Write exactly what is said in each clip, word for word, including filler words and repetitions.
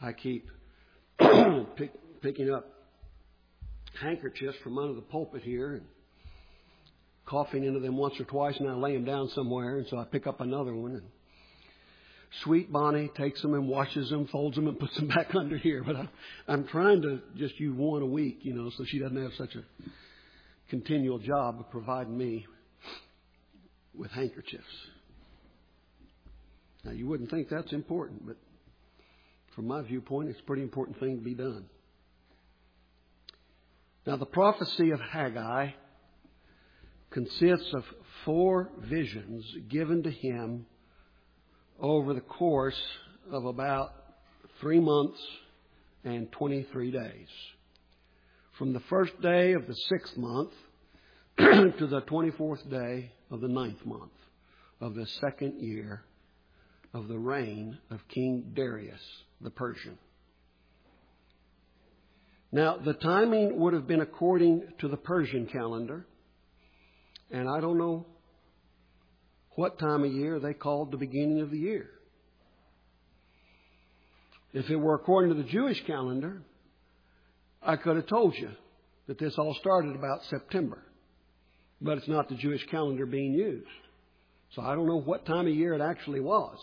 I keep pick, picking up handkerchiefs from under the pulpit here and coughing into them once or twice, and I lay them down somewhere, and so I pick up another one. And sweet Bonnie takes them and washes them, folds them, and puts them back under here. But I, I'm trying to just use one a week, you know, so she doesn't have such a continual job of providing me with handkerchiefs. Now, you wouldn't think that's important, but from my viewpoint, it's a pretty important thing to be done. Now, the prophecy of Haggai consists of four visions given to him over the course of about three months and twenty-three days. From the first day of the sixth month to the twenty-fourth day of the ninth month of the second year of the reign of King Darius the Persian. Now, the timing would have been according to the Persian calendar, and I don't know what time of year they called the beginning of the year. If it were according to the Jewish calendar, I could have told you that this all started about September. But it's not the Jewish calendar being used. So I don't know what time of year it actually was.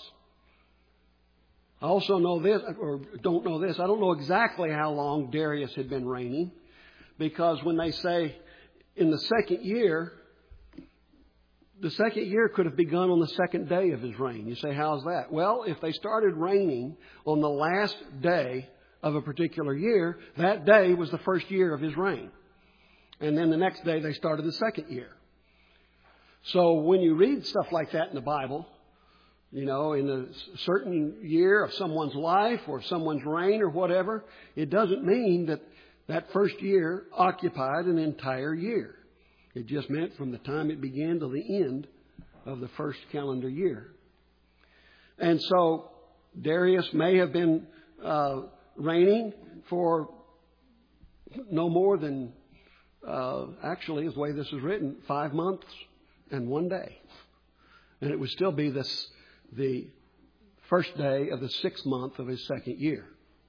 I also know this, or don't know this, I don't know exactly how long Darius had been reigning, because when they say in the second year, the second year could have begun on the second day of his reign. You say, how's that? Well, if they started reigning on the last day of a particular year, that day was the first year of his reign. And then the next day they started the second year. So when you read stuff like that in the Bible, you know, in a certain year of someone's life or someone's reign or whatever, it doesn't mean that that first year occupied an entire year. It just meant from the time it began to the end of the first calendar year. And so Darius may have been uh, reigning for no more than, uh, actually, the way this is written, five months and one day. And it would still be this the first day of the sixth month of his second year.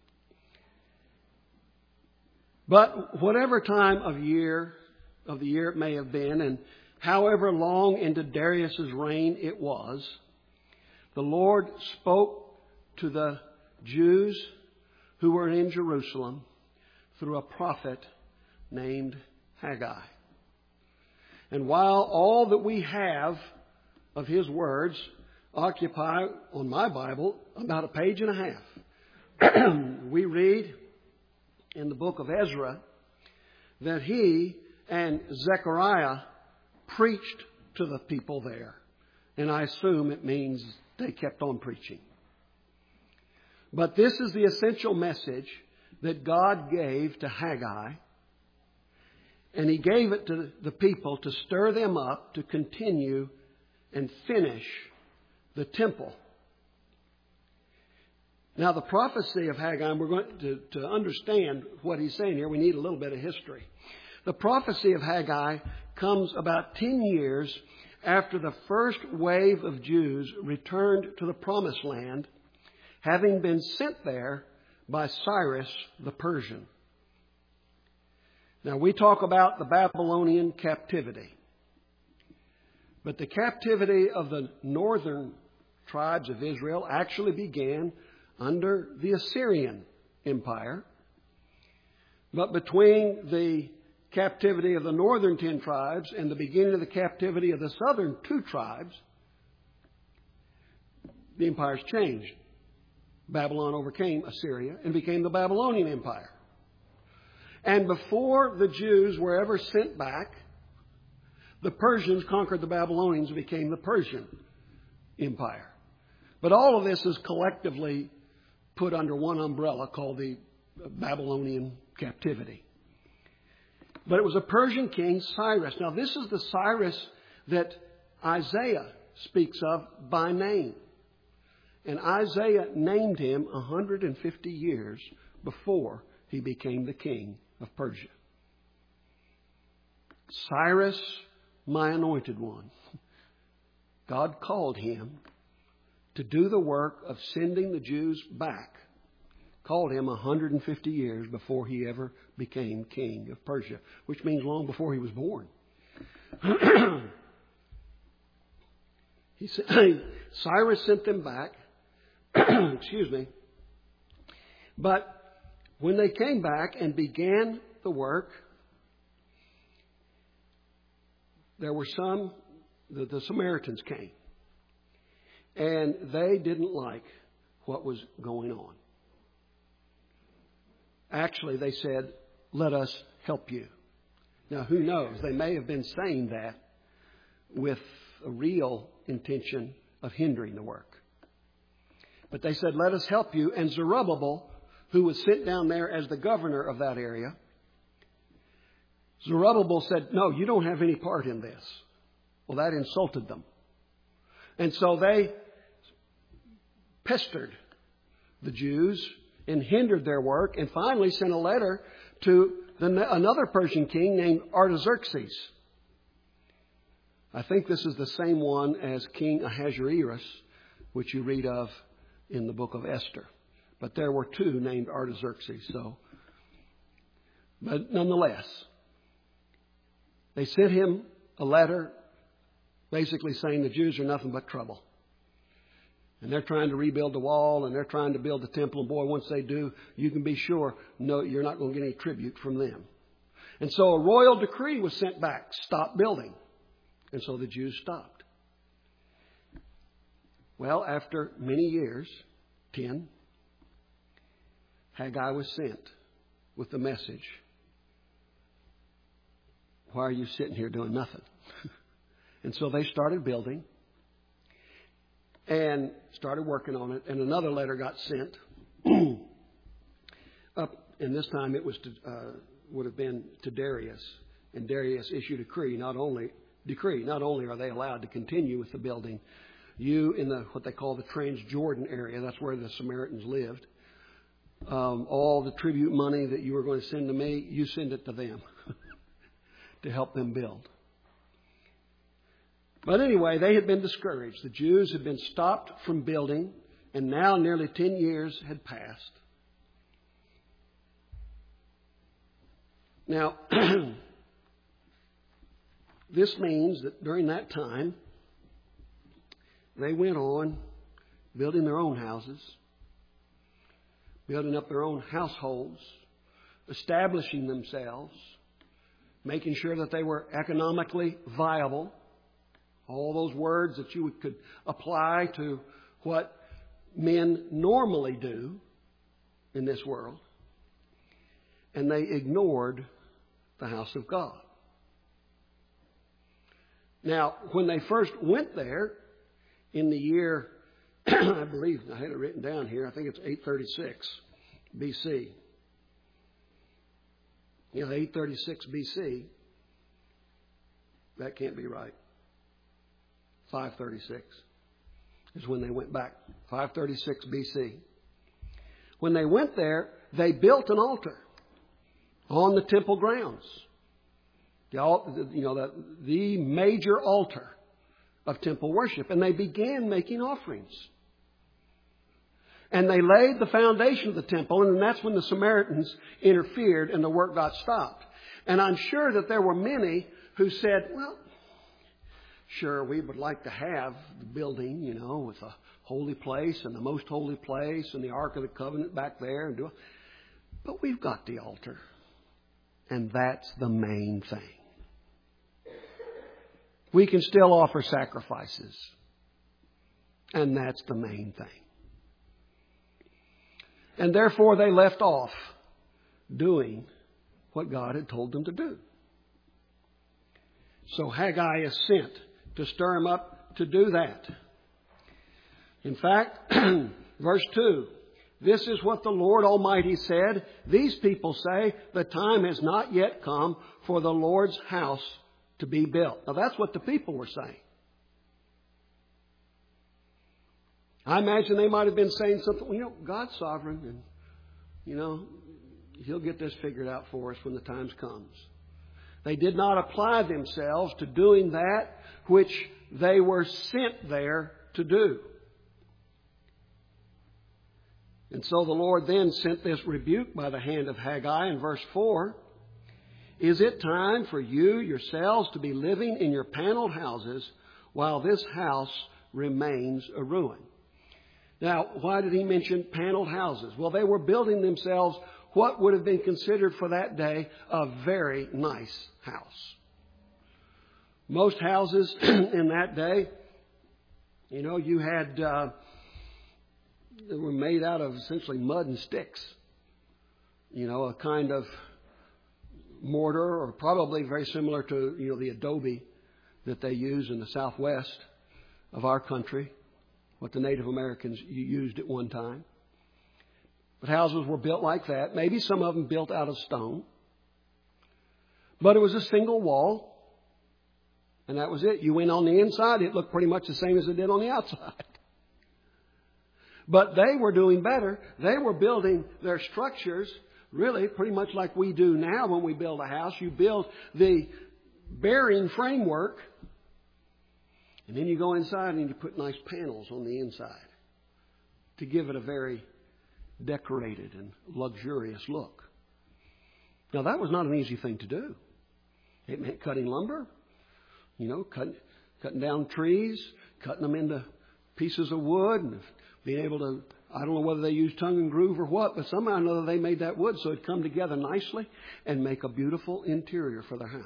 But whatever time of year of the year it may have been, and however long into Darius's reign it was, the Lord spoke to the Jews who were in Jerusalem through a prophet named Haggai. And while all that we have of his words occupy, on my Bible, about a page and a half, we read in the book of Ezra that he and Zechariah preached to the people there. And I assume it means they kept on preaching. But this is the essential message that God gave to Haggai. And he gave it to the people to stir them up to continue and finish the temple. Now, the prophecy of Haggai, we're going to, to understand what he's saying here, we need a little bit of history. The prophecy of Haggai comes about ten years after the first wave of Jews returned to the Promised Land, having been sent there by Cyrus the Persian. Now, we talk about the Babylonian captivity. But the captivity of the northern tribes of Israel actually began under the Assyrian Empire. But between the captivity of the northern ten tribes and the beginning of the captivity of the southern two tribes, the empires changed. Babylon overcame Assyria and became the Babylonian Empire. And before the Jews were ever sent back, the Persians conquered the Babylonians and became the Persian Empire. But all of this is collectively put under one umbrella called the Babylonian captivity. But it was a Persian king, Cyrus. Now, this is the Cyrus that Isaiah speaks of by name. And Isaiah named him one hundred fifty years before he became the king of Persia. Cyrus, my anointed one. God called him to do the work of sending the Jews back, called him one hundred fifty years before he ever became king of Persia, which means long before he was born. he said, Cyrus sent them back. Excuse me. But when they came back and began the work, there were some, the, the Samaritans came. And they didn't like what was going on. Actually, they said, let us help you. Now, who knows? They may have been saying that with a real intention of hindering the work. But they said, let us help you. And Zerubbabel, who was sent down there as the governor of that area, Zerubbabel said, no, you don't have any part in this. Well, that insulted them. And so they pestered the Jews and hindered their work, and finally sent a letter to the, another Persian king named Artaxerxes. I think this is the same one as King Ahasuerus, which you read of in the book of Esther. But there were two named Artaxerxes. So, but nonetheless, they sent him a letter basically saying the Jews are nothing but trouble. And they're trying to rebuild the wall, and they're trying to build the temple. And boy, once they do, you can be sure, no, you're not going to get any tribute from them. And so a royal decree was sent back, stop building. And so the Jews stopped. Well, after many years, ten, Haggai was sent with the message, why are you sitting here doing nothing? And so they started building. And started working on it. And another letter got sent up. And this time it was to, uh, would have been to Darius. And Darius issued a decree. Not only decree, not only are they allowed to continue with the building, you in the what they call the Transjordan area, that's where the Samaritans lived. Um, all the tribute money that you were going to send to me, you send it to them to help them build. But anyway, they had been discouraged. The Jews had been stopped from building, and now nearly ten years had passed. Now, this means that during that time, they went on building their own houses, building up their own households, establishing themselves, making sure that they were economically viable. All those words that you could apply to what men normally do in this world. And they ignored the house of God. Now, when they first went there in the year, I believe, I had it written down here, I think it's eight thirty-six B C. You know, eight thirty-six B C. That can't be right. five thirty-six is when they went back. five thirty-six B C. When they went there, they built an altar on the temple grounds. The, you know, the, the major altar of temple worship. And they began making offerings. And they laid the foundation of the temple, and that's when the Samaritans interfered and the work got stopped. And I'm sure that there were many who said, well, sure, we would like to have the building, you know, with a holy place and the most holy place and the Ark of the Covenant back there. And do, but we've got the altar. And that's the main thing. We can still offer sacrifices. And that's the main thing. And therefore they left off doing what God had told them to do. So Haggai is sent to stir them up to do that. In fact, verse two, this is what the Lord Almighty said. These people say the time has not yet come for the Lord's house to be built. Now that's what the people were saying. I imagine they might have been saying something, well, you know, God's sovereign and, you know, He'll get this figured out for us when the time comes. They did not apply themselves to doing that which they were sent there to do. And so the Lord then sent this rebuke by the hand of Haggai in verse four. Is it time for you yourselves to be living in your paneled houses while this house remains a ruin? Now, why did he mention paneled houses? Well, they were building themselves what would have been considered for that day a very nice house. Most houses in that day, you know, you had, uh, they were made out of essentially mud and sticks. You know, a kind of mortar, or probably very similar to, you know, the adobe that they use in the southwest of our country, what the Native Americans used at one time. But houses were built like that. Maybe some of them built out of stone. But it was a single wall. And that was it. You went on the inside, it looked pretty much the same as it did on the outside. But they were doing better. They were building their structures really pretty much like we do now when we build a house. You build the bearing framework, and then you go inside and you put nice panels on the inside to give it a very decorated and luxurious look. Now, that was not an easy thing to do. It meant cutting lumber, you know, cutting, cutting down trees, cutting them into pieces of wood, and being able to, I don't know whether they used tongue and groove or what, but somehow or another they made that wood so it'd come together nicely and make a beautiful interior for their house.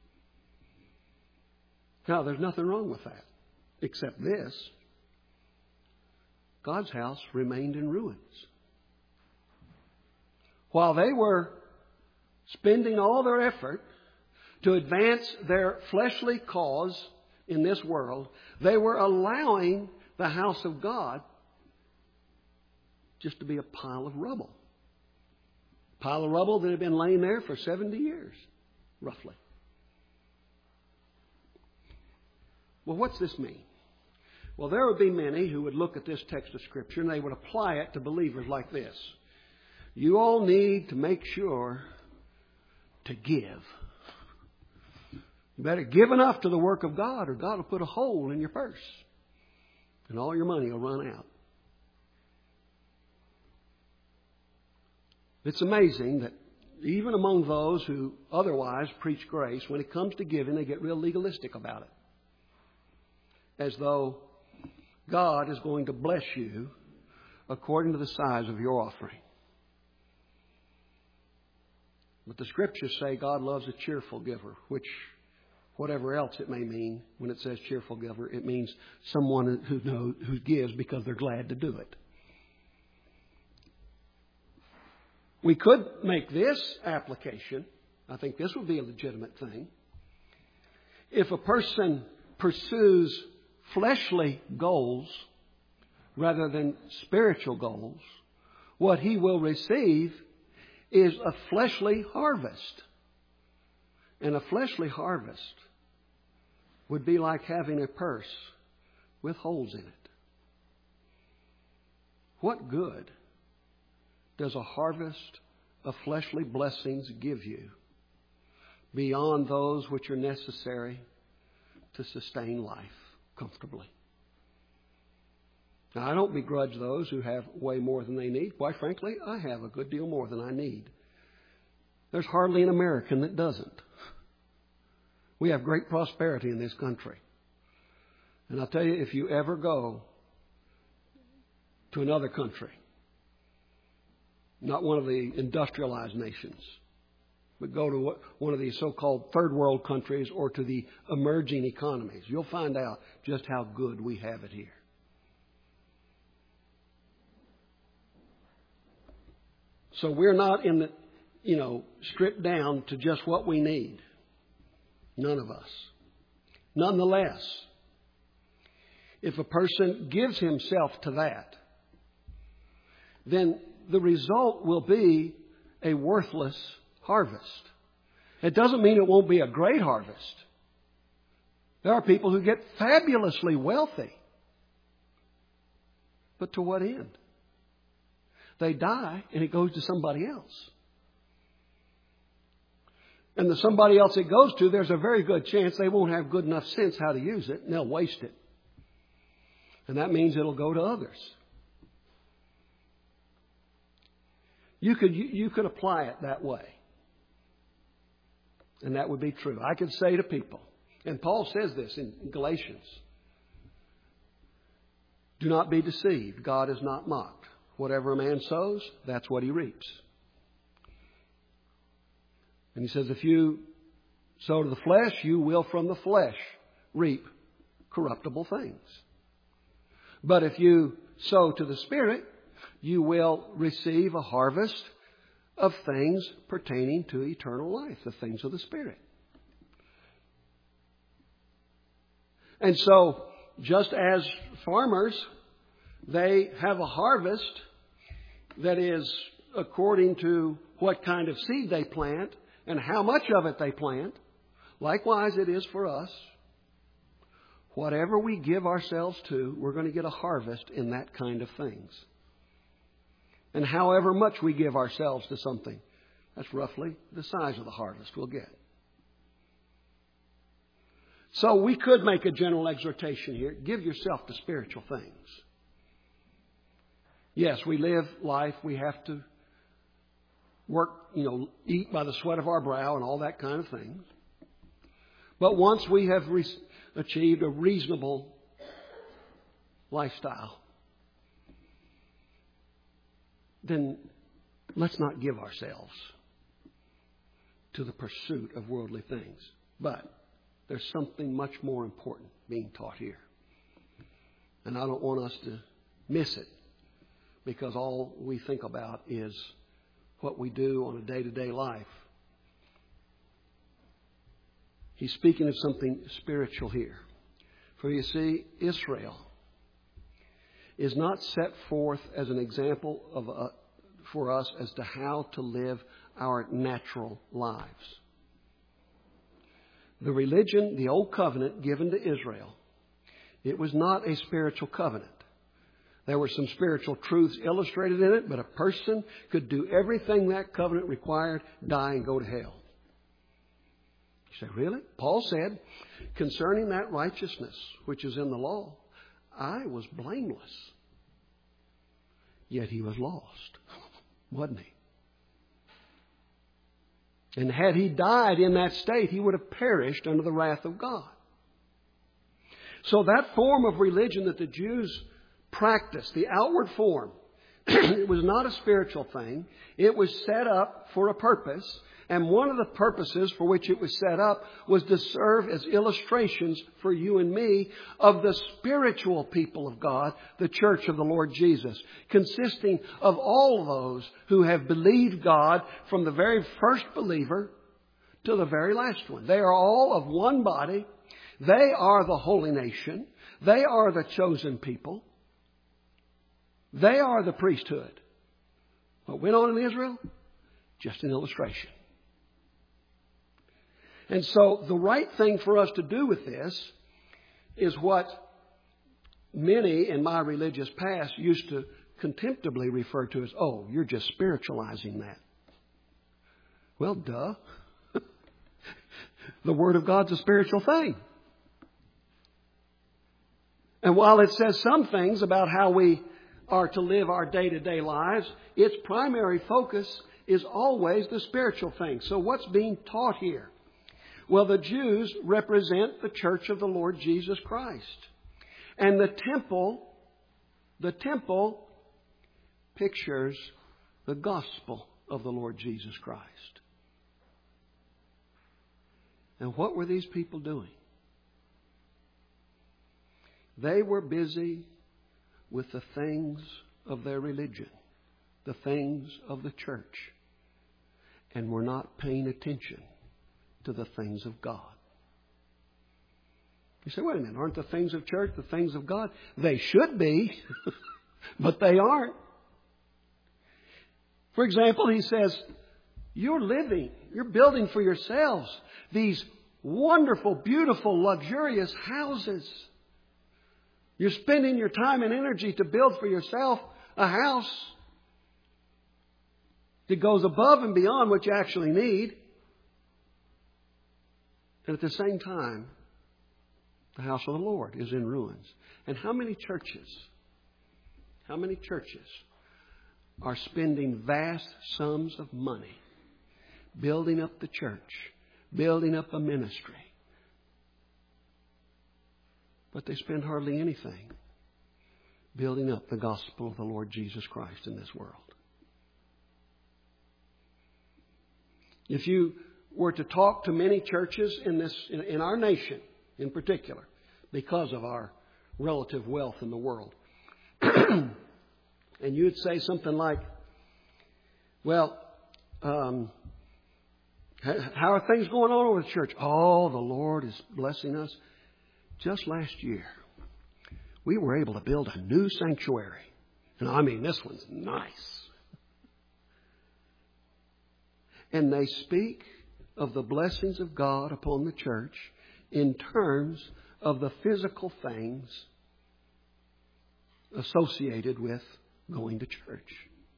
Now, there's nothing wrong with that, except this. God's house remained in ruins. While they were spending all their effort to advance their fleshly cause in this world, they were allowing the house of God just to be a pile of rubble. A pile of rubble that had been laying there for seventy years, roughly. Well, what's this mean? Well, there would be many who would look at this text of Scripture and they would apply it to believers like this. You all need to make sure to give. You better give enough to the work of God, or God will put a hole in your purse and all your money will run out. It's amazing that even among those who otherwise preach grace, when it comes to giving, they get real legalistic about it. As though God is going to bless you according to the size of your offering. But the Scriptures say God loves a cheerful giver, which, whatever else it may mean, when it says cheerful giver, it means someone who knows, who gives because they're glad to do it. We could make this application. I think this would be a legitimate thing. If a person pursues fleshly goals rather than spiritual goals, what he will receive is a fleshly harvest. And a fleshly harvest would be like having a purse with holes in it. What good does a harvest of fleshly blessings give you beyond those which are necessary to sustain life comfortably? Now, I don't begrudge those who have way more than they need. Quite frankly, I have a good deal more than I need. There's hardly an American that doesn't. We have great prosperity in this country. And I'll tell you, if you ever go to another country, not one of the industrialized nations, but go to one of these so-called third world countries or to the emerging economies, you'll find out just how good we have it here. So we're not in the, you know, stripped down to just what we need. None of us. Nonetheless, if a person gives himself to that, then the result will be a worthless harvest. It doesn't mean it won't be a great harvest. There are people who get fabulously wealthy. But to what end? They die and it goes to somebody else. And the somebody else it goes to, there's a very good chance they won't have good enough sense how to use it, and they'll waste it. And that means it'll go to others. You could, you, you could apply it that way. And that would be true. I could say to people, and Paul says this in Galatians, do not be deceived. God is not mocked. Whatever a man sows, that's what he reaps. And he says, if you sow to the flesh, you will from the flesh reap corruptible things. But if you sow to the Spirit, you will receive a harvest of things pertaining to eternal life, the things of the Spirit. And so, just as farmers, they have a harvest that is according to what kind of seed they plant and how much of it they plant. Likewise, it is for us. Whatever we give ourselves to, we're going to get a harvest in that kind of things. And however much we give ourselves to something, that's roughly the size of the harvest we'll get. So we could make a general exhortation here. Give yourself to spiritual things. Yes, we live life. We have to work, you know, eat by the sweat of our brow and all that kind of thing. But once we have re- achieved a reasonable lifestyle, then let's not give ourselves to the pursuit of worldly things. But there's something much more important being taught here. And I don't want us to miss it, because all we think about is what we do on a day-to-day life. He's speaking of something spiritual here. For you see, Israel is not set forth as an example of uh, for us as to how to live our natural lives. The religion, the old covenant given to Israel, it was not a spiritual covenant. There were some spiritual truths illustrated in it, but a person could do everything that covenant required, die and go to hell. You say, really? Paul said, concerning that righteousness which is in the law, I was blameless. Yet he was lost, wasn't he? And had he died in that state, he would have perished under the wrath of God. So that form of religion that the Jews practiced, the outward form, it was not a spiritual thing. It was set up for a purpose. And one of the purposes for which it was set up was to serve as illustrations for you and me of the spiritual people of God, the church of the Lord Jesus, consisting of all those who have believed God from the very first believer to the very last one. They are all of one body. They are the holy nation. They are the chosen people. They are the priesthood. What went on in Israel? Just an illustration. And so the right thing for us to do with this is what many in my religious past used to contemptibly refer to as, oh, you're just spiritualizing that. Well, duh. The Word of God's a spiritual thing. And while it says some things about how we are to live our day-to-day lives, its primary focus is always the spiritual thing. So what's being taught here? Well, the Jews represent the church of the Lord Jesus Christ. And the temple, the temple pictures the gospel of the Lord Jesus Christ. And what were these people doing? They were busy with the things of their religion, the things of the church, and were not paying attention to the things of God. You say, wait a minute, aren't the things of church the things of God? They should be, but they aren't. For example, he says, you're living, you're building for yourselves these wonderful, beautiful, luxurious houses. You're spending your time and energy to build for yourself a house that goes above and beyond what you actually need. And at the same time, the house of the Lord is in ruins. And how many churches, how many churches are spending vast sums of money building up the church, building up a ministry. But they spend hardly anything building up the gospel of the Lord Jesus Christ in this world. If you were to talk to many churches in this, in, in our nation in particular, because of our relative wealth in the world, and you'd say something like, well, um, how are things going on over the church? Oh, the Lord is blessing us. Just last year, we were able to build a new sanctuary. And I mean, this one's nice. And they speak of the blessings of God upon the church in terms of the physical things associated with going to church.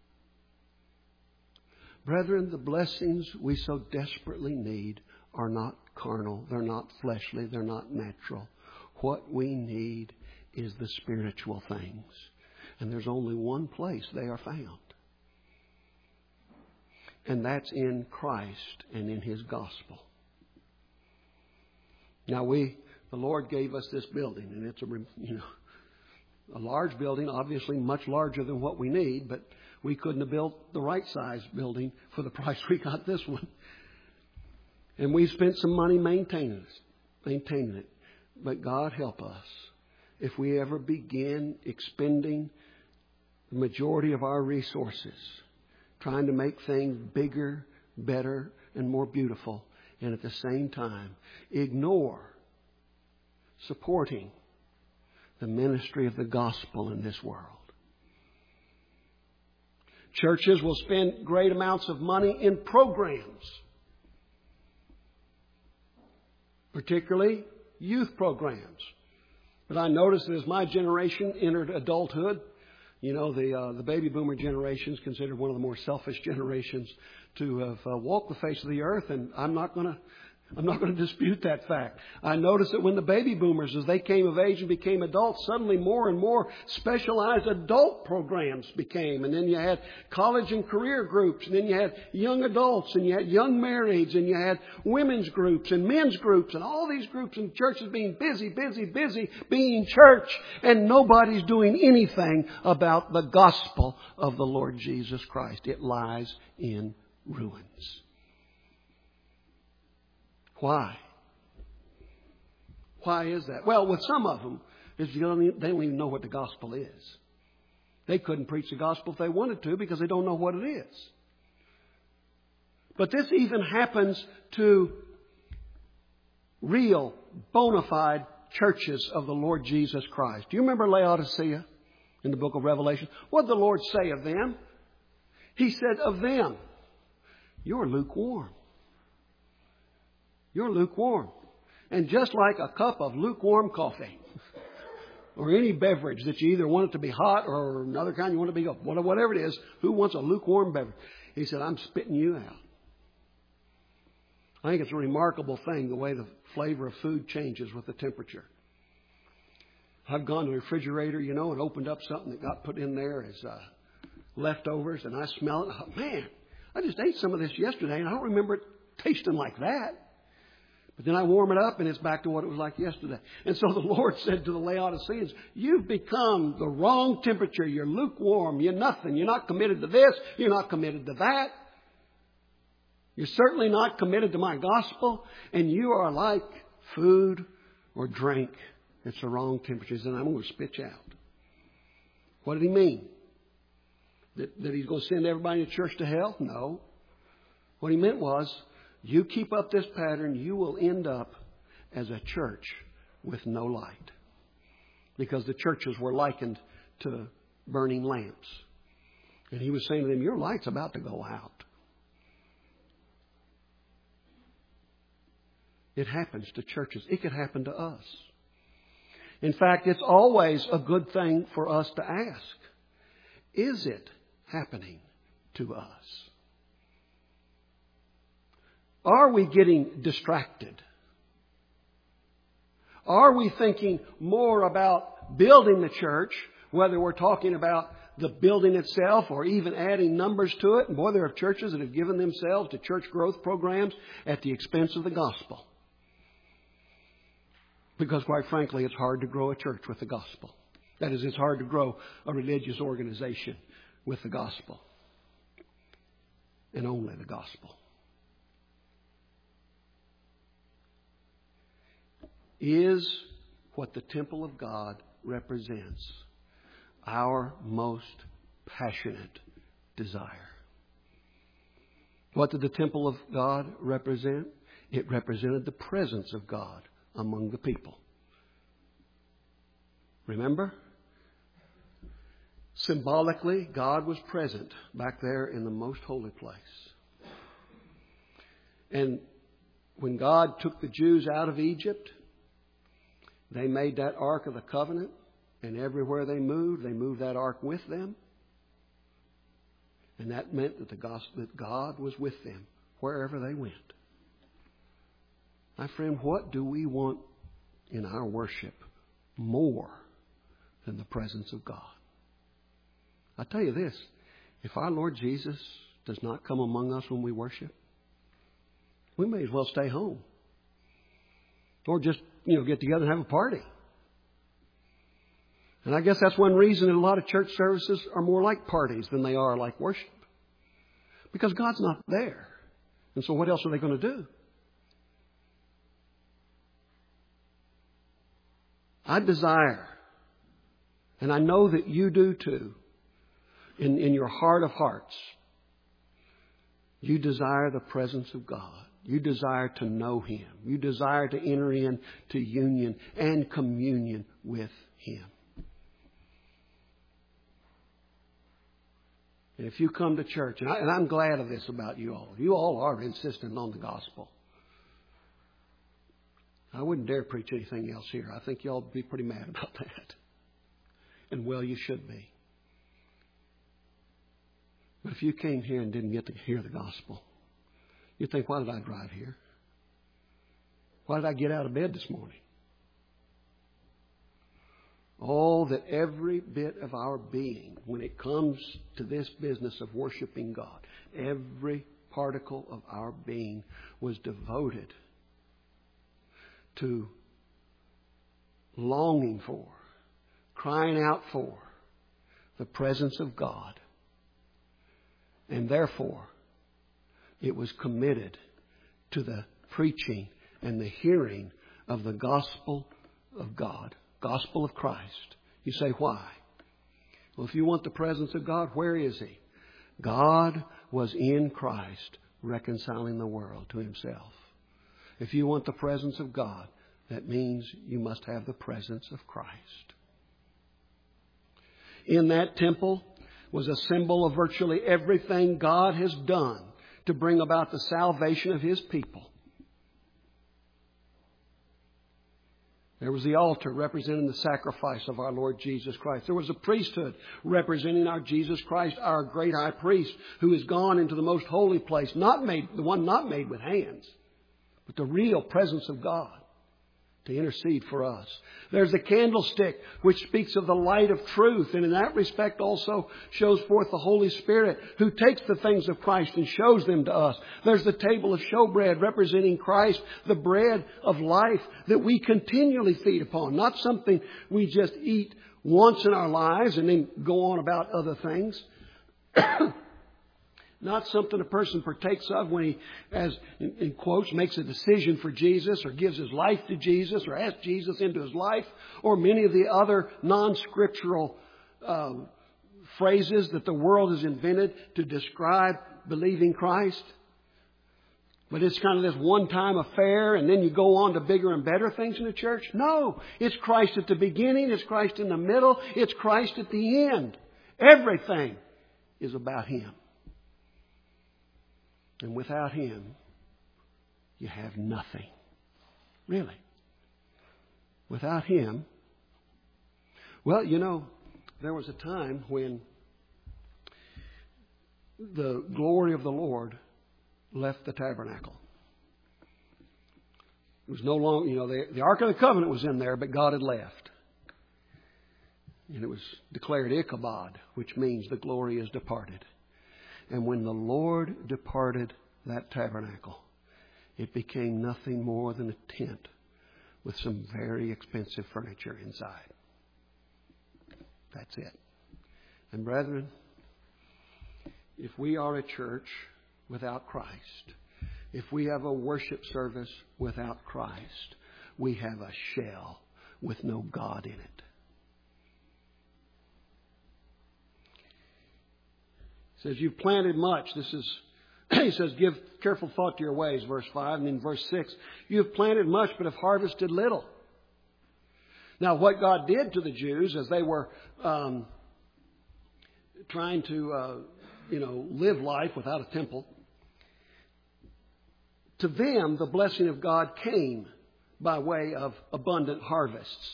Brethren, the blessings we so desperately need are not carnal. They're not fleshly. They're not natural. What we need is the spiritual things. And there's only one place they are found. And that's in Christ and in His gospel. Now we, the Lord gave us this building, and it's a, you know, a large building, obviously much larger than what we need, but we couldn't have built the right size building for the price we got this one. And we spent some money maintaining it, maintaining it. But God help us if we ever begin expending the majority of our resources trying to make things bigger, better, and more beautiful, and at the same time ignore supporting the ministry of the gospel in this world. Churches will spend great amounts of money in programs, particularly youth programs. But I noticed that as my generation entered adulthood, you know, the uh, the baby boomer generation is considered one of the more selfish generations to have uh, walked the face of the earth, and I'm not going to I'm not going to dispute that fact. I noticed that when the baby boomers, as they came of age and became adults, suddenly more and more specialized adult programs became. And then you had college and career groups, and then you had young adults, and you had young marrieds, and you had women's groups and men's groups, and all these groups in churches being busy, busy, busy, being church, and nobody's doing anything about the gospel of the Lord Jesus Christ. It lies in ruins. Why? Why is that? Well, with some of them, they don't even know what the gospel is. They couldn't preach the gospel if they wanted to because they don't know what it is. But this even happens to real, bona fide churches of the Lord Jesus Christ. Do you remember Laodicea in the book of Revelation? What did the Lord say of them? He said of them, "You're lukewarm. You're lukewarm." And just like a cup of lukewarm coffee or any beverage that you either want it to be hot or another kind you want it to be, whatever it is, who wants a lukewarm beverage? He said, "I'm spitting you out." I think it's a remarkable thing, the way the flavor of food changes with the temperature. I've gone to the refrigerator, you know, and opened up something that got put in there as uh, leftovers, and I smell it. I thought, man, I just ate some of this yesterday, and I don't remember it tasting like that. But then I warm it up and it's back to what it was like yesterday. And so the Lord said to the Laodiceans, "You've become the wrong temperature. You're lukewarm. You're nothing. You're not committed to this. You're not committed to that. You're certainly not committed to my gospel. And you are like food or drink. It's the wrong temperature. And I'm going to spit you out." What did he mean? That, that he's going to send everybody in the church to hell? No. What he meant was, you keep up this pattern, you will end up as a church with no light. Because the churches were likened to burning lamps. And he was saying to them, your light's about to go out. It happens to churches. It could happen to us. In fact, it's always a good thing for us to ask, is it happening to us? Are we getting distracted? Are we thinking more about building the church, whether we're talking about the building itself or even adding numbers to it. And boy, there are churches that have given themselves to church growth programs at the expense of the gospel. Because quite frankly, it's hard to grow a church with the gospel. That is, it's hard to grow a religious organization with the gospel. And only the gospel. Is what the temple of God represents our most passionate desire. What did the temple of God represent? It represented the presence of God among the people. Remember? Symbolically, God was present back there in the most holy place. And when God took the Jews out of Egypt, they made that Ark of the Covenant, and everywhere they moved, they moved that Ark with them. And that meant that, the gospel, that God was with them wherever they went. My friend, what do we want in our worship more than the presence of God? I tell you this, if our Lord Jesus does not come among us when we worship, we may as well stay home. Or just, you know, get together and have a party. And I guess that's one reason that a lot of church services are more like parties than they are like worship. Because God's not there. And so what else are they going to do? I desire, and I know that you do too, in, in your heart of hearts, you desire the presence of God. You desire to know Him. You desire to enter into union and communion with Him. And if you come to church, and, I, and I'm glad of this about you all. You all are insistent on the gospel. I wouldn't dare preach anything else here. I think you all would be pretty mad about that. And well, you should be. But if you came here and didn't get to hear the gospel, you think, why did I drive here? Why did I get out of bed this morning? Oh, that every bit of our being, when it comes to this business of worshiping God, every particle of our being was devoted to longing for, crying out for the presence of God. And therefore, it was committed to the preaching and the hearing of the gospel of God, gospel of Christ. You say, why? Well, if you want the presence of God, where is He? God was in Christ reconciling the world to Himself. If you want the presence of God, that means you must have the presence of Christ. In that temple was a symbol of virtually everything God has done to bring about the salvation of His people. There was the altar representing the sacrifice of our Lord Jesus Christ. There was a priesthood representing our Jesus Christ, our great high priest, who has gone into the most holy place, not made, the one not made with hands, but the real presence of God to intercede for us. There's a candlestick which speaks of the light of truth, and in that respect also shows forth the Holy Spirit who takes the things of Christ and shows them to us. There's the table of showbread representing Christ, the bread of life that we continually feed upon, not something we just eat once in our lives and then go on about other things. Not something a person partakes of when he, as in, in quotes, makes a decision for Jesus or gives his life to Jesus or asks Jesus into his life, or many of the other non-scriptural uh, phrases that the world has invented to describe believing Christ. But it's kind of this one-time affair and then you go on to bigger and better things in the church. No, it's Christ at the beginning, it's Christ in the middle, it's Christ at the end. Everything is about Him. And without Him, you have nothing. Really. Without Him, well, you know, there was a time when the glory of the Lord left the tabernacle. It was no longer, you know, the, the Ark of the Covenant was in there, but God had left. And it was declared Ichabod, which means the glory is departed. And when the Lord departed that tabernacle, it became nothing more than a tent with some very expensive furniture inside. That's it. And brethren, if we are a church without Christ, if we have a worship service without Christ, we have a shell with no God in it. It says, you've planted much. This is, he says, give careful thought to your ways, verse five. And in verse six, you have planted much, but have harvested little. Now, what God did to the Jews as they were um, trying to, uh, you know, live life without a temple, to them, the blessing of God came by way of abundant harvests,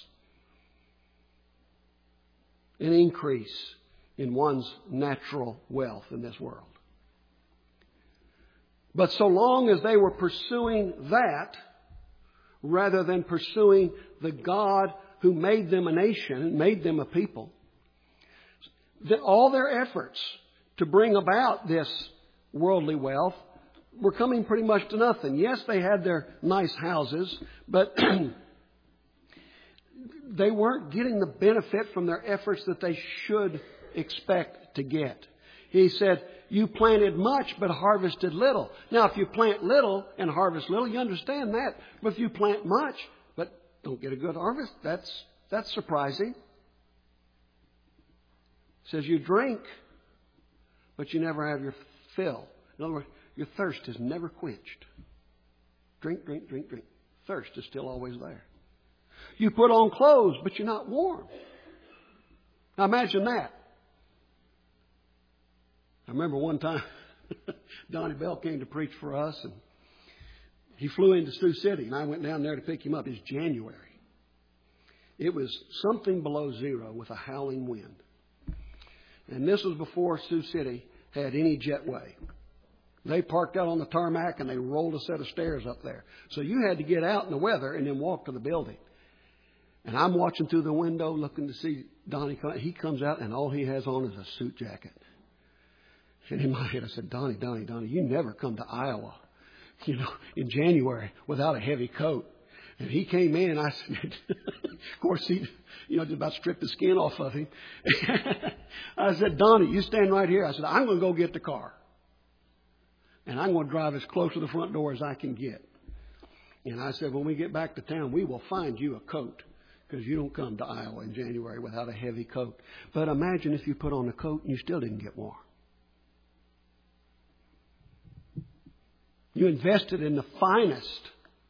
an increase in one's natural wealth in this world. But so long as they were pursuing that, rather than pursuing the God who made them a nation, made them a people, that all their efforts to bring about this worldly wealth were coming pretty much to nothing. Yes, they had their nice houses, but they weren't getting the benefit from their efforts that they should expect to get. He said, you planted much but harvested little. Now, if you plant little and harvest little, you understand that. But if you plant much but don't get a good harvest, that's that's surprising. It says you drink, but you never have your fill. In other words, your thirst is never quenched. Drink, drink, drink, drink. Thirst is still always there. You put on clothes, but you're not warm. Now imagine that. I remember one time Donnie Bell came to preach for us, and he flew into Sioux City, and I went down there to pick him up. It's January. It was something below zero with a howling wind. And this was before Sioux City had any jetway. They parked out on the tarmac and they rolled a set of stairs up there. So you had to get out in the weather and then walk to the building. And I'm watching through the window looking to see Donnie. He comes out and all he has on is a suit jacket. And in my head I said, Donnie, Donnie, Donnie, you never come to Iowa, you know, in January without a heavy coat. And he came in and I said, of course he, you know, just about stripped the skin off of him. I said, Donnie, you stand right here. I said, I'm going to go get the car. And I'm going to drive as close to the front door as I can get. And I said, when we get back to town, we will find you a coat. Because you don't come to Iowa in January without a heavy coat. But imagine if you put on a coat and you still didn't get warm. You invested in the finest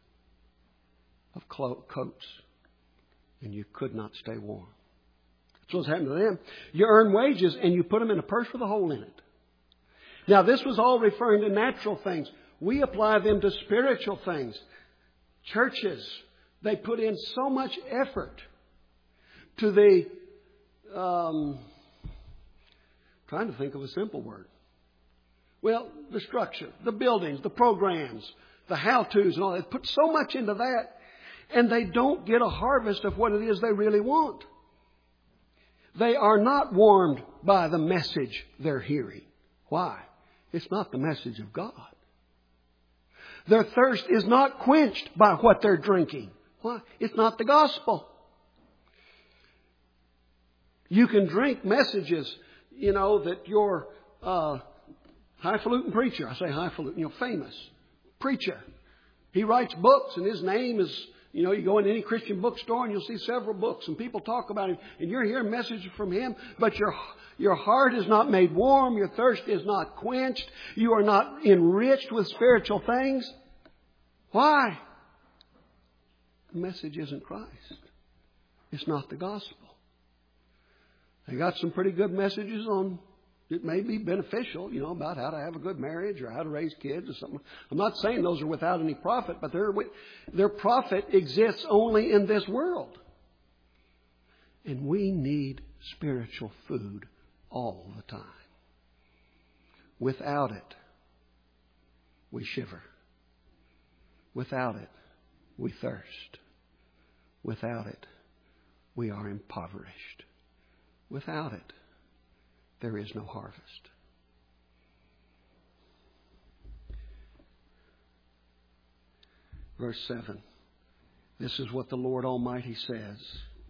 of clo- coats. And you could not stay warm. That's what's happened to them. You earn wages and you put them in a purse with a hole in it. Now, this was all referring to natural things. We apply them to spiritual things. Churches, they put in so much effort to the, um, trying to think of a simple word. Well, the structure, the buildings, the programs, the how-tos and all that. They put so much into that, and they don't get a harvest of what it is they really want. They are not warmed by the message they're hearing. Why? It's not the message of God. Their thirst is not quenched by what they're drinking. Why? It's not the gospel. You can drink messages, you know, that your uh, highfalutin preacher, I say highfalutin, you know, famous preacher. He writes books and his name is, you know, you go into any Christian bookstore and you'll see several books and people talk about him and you're hearing messages from him, but your Your heart is not made warm. Your thirst is not quenched. You are not enriched with spiritual things. Why? The message isn't Christ. It's not the gospel. They got some pretty good messages on, it may be beneficial, you know, about how to have a good marriage or how to raise kids or something. I'm not saying those are without any profit, but their, their profit exists only in this world. And we need spiritual food all the time. Without it, we shiver. Without it, we thirst. Without it, we are impoverished. Without it, there is no harvest. Verse seven. This is what the Lord Almighty says.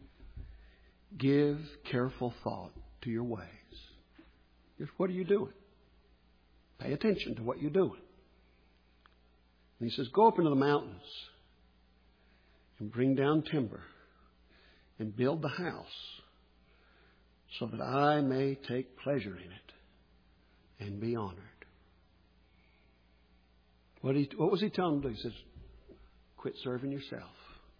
Give careful thought to your ways. Just what are you doing? Pay attention to what you're doing. And He says, go up into the mountains and bring down timber and build the house so that I may take pleasure in it and be honored. What, he, what was He telling them to do? He says, quit serving yourself.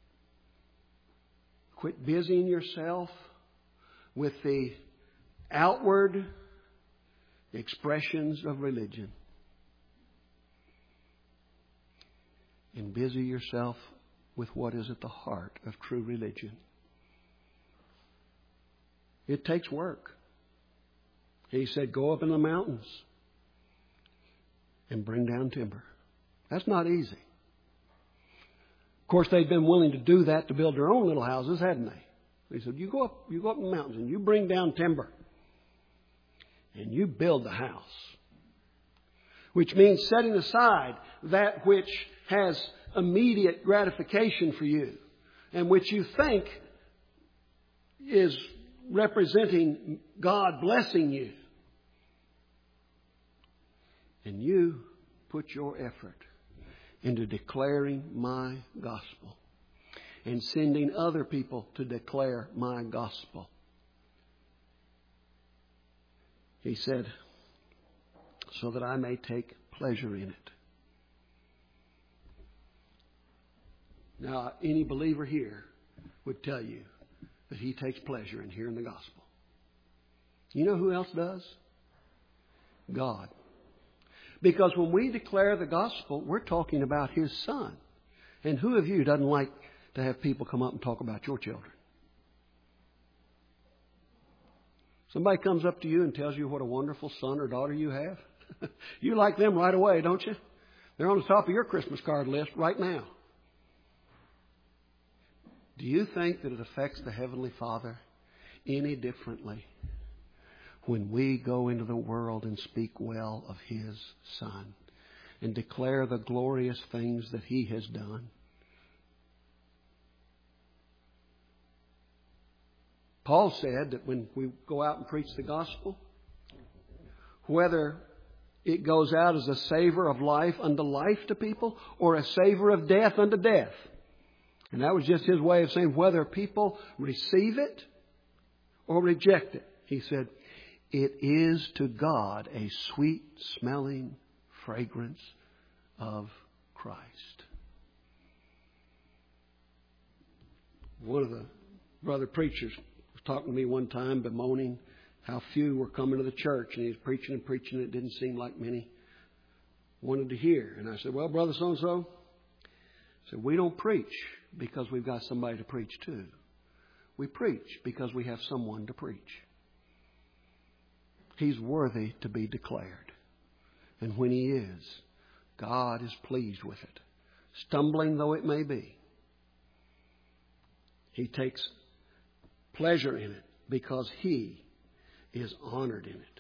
Quit busying yourself with the outward expressions of religion. And busy yourself with what is at the heart of true religion. It takes work. He said, go up in the mountains and bring down timber. That's not easy. Of course, they'd been willing to do that to build their own little houses, hadn't they? He said, you go up, you go up in the mountains and you bring down timber and you build the house. Which means setting aside that which has immediate gratification for you and which you think is representing God blessing you. And you put your effort into declaring my gospel and sending other people to declare my gospel. He said, so that I may take pleasure in it. Now, any believer here would tell you that he takes pleasure in hearing the gospel. You know who else does? God. Because when we declare the gospel, we're talking about His Son. And who of you doesn't like to have people come up and talk about your children? Somebody comes up to you and tells you what a wonderful son or daughter you have. You like them right away, don't you? They're on the top of your Christmas card list right now. Do you think that it affects the Heavenly Father any differently when we go into the world and speak well of His Son and declare the glorious things that He has done? Paul said that when we go out and preach the gospel, whether it goes out as a savor of life unto life to people or a savor of death unto death. And that was just his way of saying whether people receive it or reject it. He said, it is to God a sweet smelling fragrance of Christ. One of the brother preachers was talking to me one time bemoaning how few were coming to the church. And he was preaching and preaching. And it didn't seem like many wanted to hear. And I said, well, brother so-and-so, I said, we don't preach because we've got somebody to preach to. We preach because we have someone to preach. He's worthy to be declared. And when He is, God is pleased with it. Stumbling though it may be, He takes pleasure in it because He is honored in it.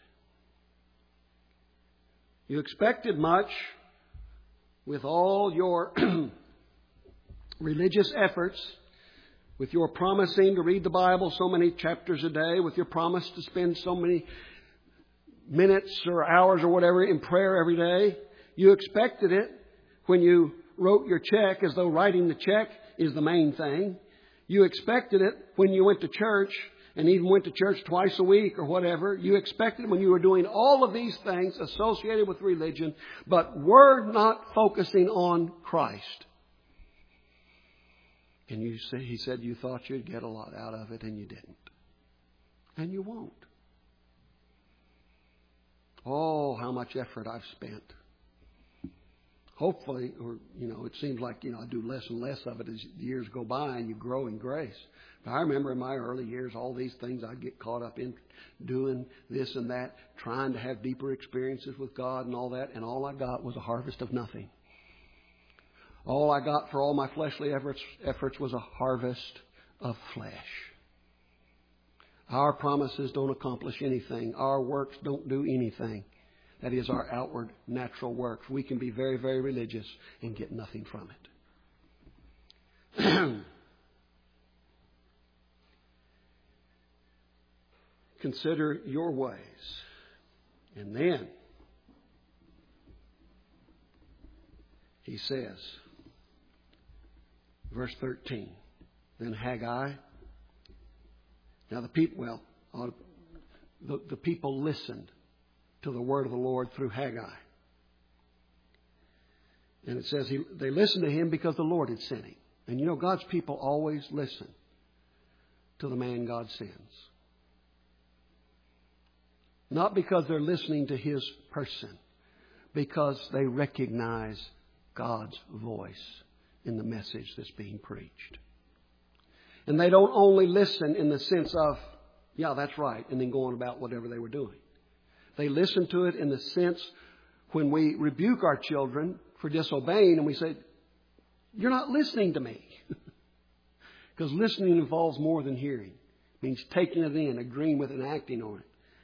You expected much with all your religious efforts, with your promising to read the Bible so many chapters a day, with your promise to spend so many minutes or hours or whatever in prayer every day. You expected it when you wrote your check as though writing the check is the main thing. You expected it when you went to church and even went to church twice a week or whatever. You expected it when you were doing all of these things associated with religion, but were not focusing on Christ. And you say, he said you thought you'd get a lot out of it, and you didn't. And you won't. Oh, how much effort I've spent. Hopefully, or, you know, it seems like, you know, I do less and less of it as the years go by and you grow in grace. But I remember in my early years, all these things I'd get caught up in, doing this and that, trying to have deeper experiences with God and all that, and all I got was a harvest of nothing. All I got for all my fleshly efforts, efforts was a harvest of flesh. Our promises don't accomplish anything. Our works don't do anything. That is our outward natural works. We can be very, very religious and get nothing from it. Consider your ways. And then he says, verse thirteen, then Haggai. Now the people, well, the, the people listened to the word of the Lord through Haggai. And it says he, they listened to him because the Lord had sent him. And you know, God's people always listen to the man God sends. Not because they're listening to his person, because they recognize God's voice in the message that's being preached. And they don't only listen in the sense of, yeah, that's right, and then go on about whatever they were doing. They listen to it in the sense when we rebuke our children for disobeying and we say, you're not listening to me. Because listening involves more than hearing. It means taking it in, agreeing with it, and acting on it.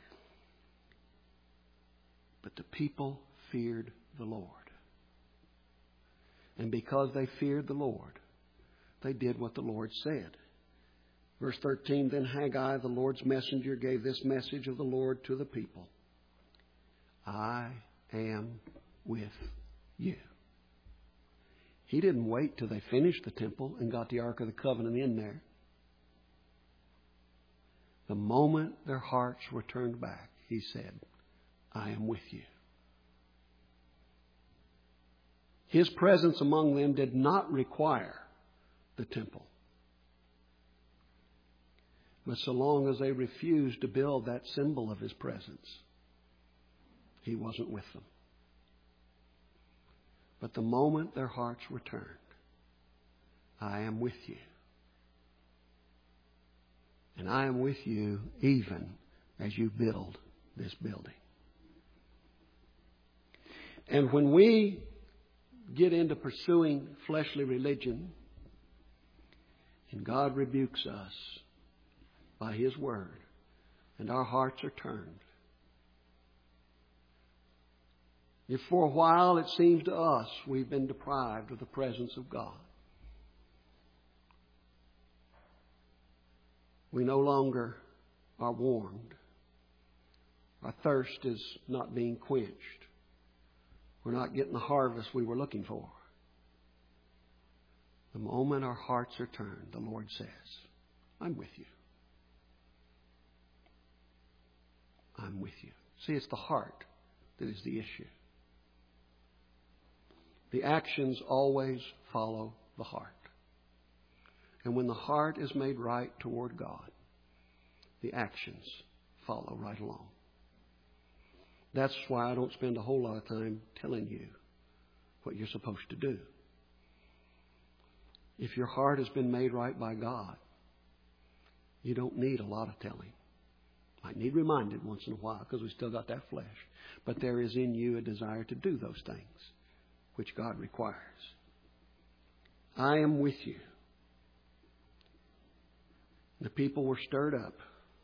But the people feared the Lord. And because they feared the Lord, they did what the Lord said. Verse thirteen, then Haggai, the Lord's messenger, gave this message of the Lord to the people. I am with you. He didn't wait till they finished the temple and got the Ark of the Covenant in there. The moment their hearts were turned back, he said, I am with you. His presence among them did not require the temple. But so long as they refused to build that symbol of his presence, he wasn't with them. But the moment their hearts were turned, I am with you. And I am with you even as you build this building. And when we get into pursuing fleshly religion, and God rebukes us by his word, and our hearts are turned, if for a while it seems to us we've been deprived of the presence of God, we no longer are warmed. Our thirst is not being quenched. We're not getting the harvest we were looking for. The moment our hearts are turned, the Lord says, I'm with you. I'm with you. See, it's the heart that is the issue. The actions always follow the heart. And when the heart is made right toward God, the actions follow right along. That's why I don't spend a whole lot of time telling you what you're supposed to do. If your heart has been made right by God, you don't need a lot of telling. Might need reminded once in a while because we still got that flesh. But there is in you a desire to do those things which God requires. I am with you. The people were stirred up,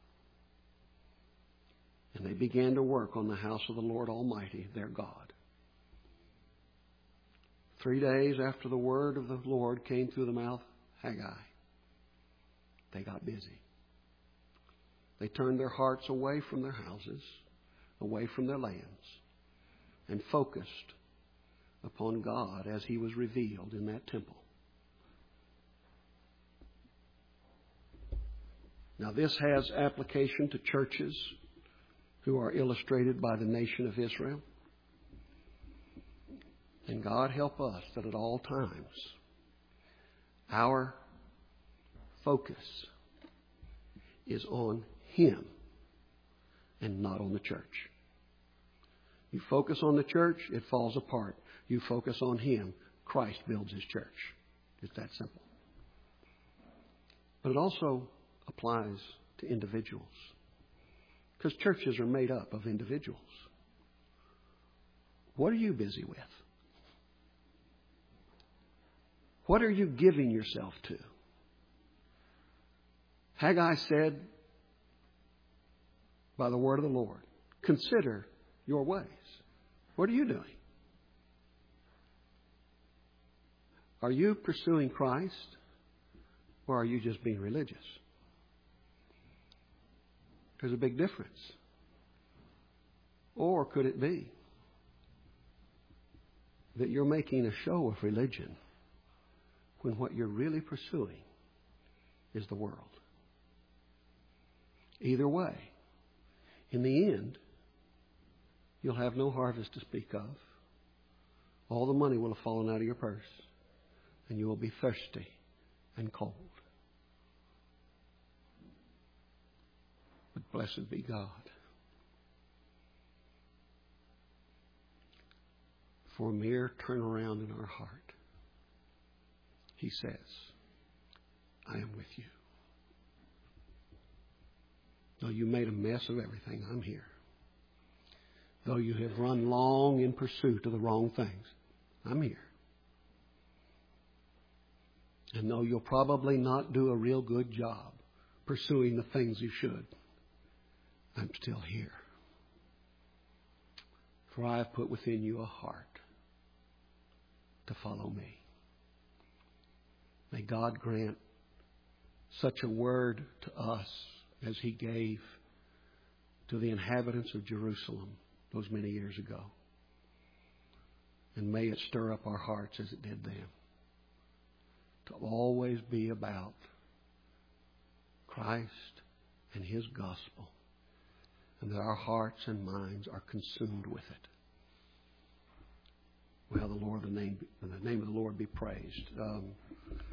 and they began to work on the house of the Lord Almighty, their God. Three days after the word of the Lord came through the mouth of Haggai, they got busy. They turned their hearts away from their houses, away from their lands, and focused upon God as He was revealed in that temple. Now this has application to churches who are illustrated by the nation of Israel. And God help us that at all times our focus is on Him and not on the church. You focus on the church, it falls apart. You focus on Him, Christ builds His church. It's that simple. But it also applies to individuals. Because churches are made up of individuals. What are you busy with? What are you giving yourself to? Haggai said, by the word of the Lord. Consider your ways. What are you doing? Are you pursuing Christ, or are you just being religious? There's a big difference. Or could it be that you're making a show of religion when what you're really pursuing is the world? Either way, in the end, you'll have no harvest to speak of. All the money will have fallen out of your purse, and you will be thirsty and cold. But blessed be God for a mere turnaround in our heart. He says, I am with you. Though you made a mess of everything, I'm here. Though you have run long in pursuit of the wrong things, I'm here. And though you'll probably not do a real good job pursuing the things you should, I'm still here. For I have put within you a heart to follow me. May God grant such a word to us as He gave to the inhabitants of Jerusalem those many years ago. And may it stir up our hearts as it did them, to always be about Christ and His gospel, and that our hearts and minds are consumed with it. Well, the Lord, the name, the name of the Lord be praised. Um,